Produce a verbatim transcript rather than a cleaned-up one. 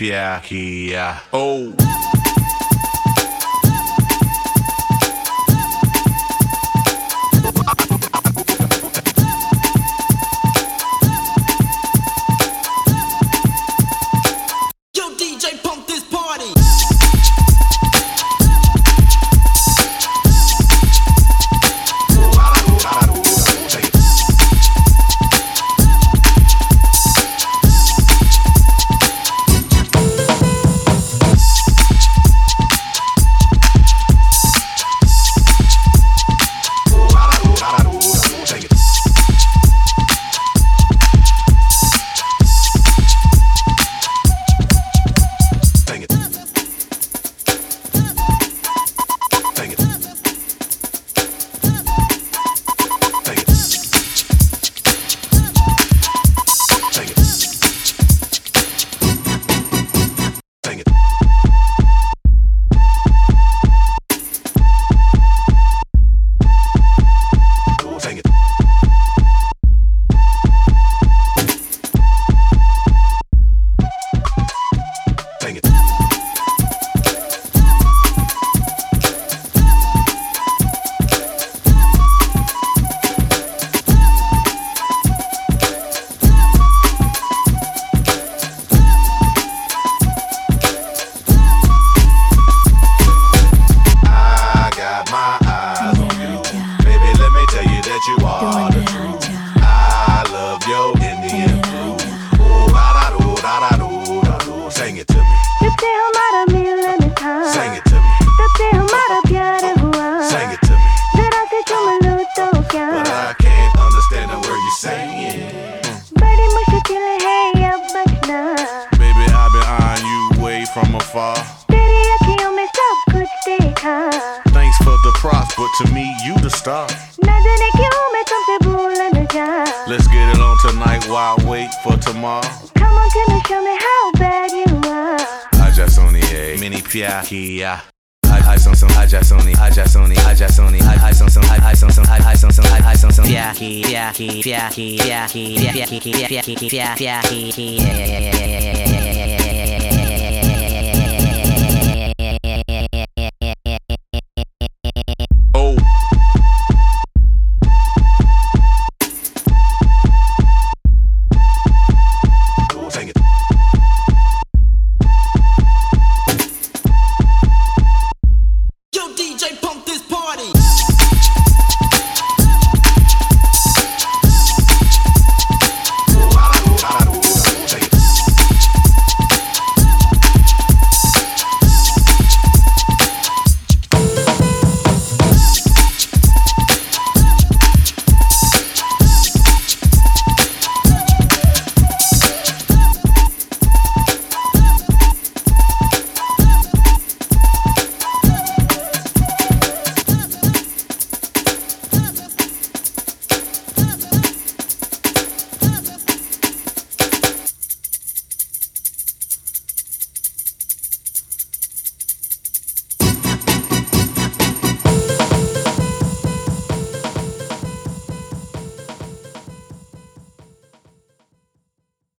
प्यार किया oh from afar. Thanks for the props, but to me, you the star. Let's get it on tonight while I wait for tomorrow. Come on, can you show me how bad you are? Aja Sony, eh? Mini Pia Kia. I some some Aja Sony, Aja Sony, Aja Sony, I some some I some some I some some I some some Pia Kia Pia Kia Pia Kia Pia Kia Pia Kia Pia Kia Pia Kia